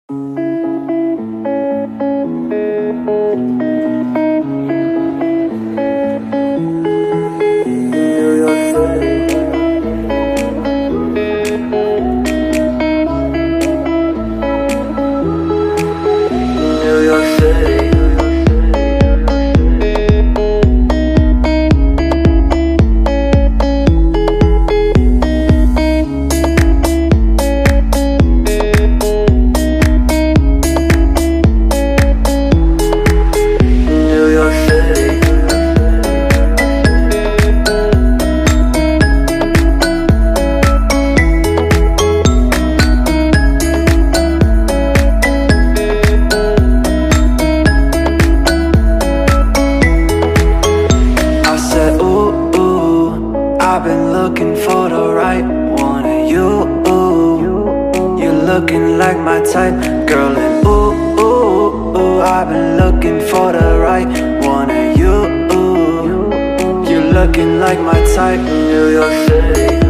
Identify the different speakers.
Speaker 1: I've been looking for the right one of you. You're looking like my type, girl, and ooh, I've been looking for the right one of you. You're looking like my type, New York City.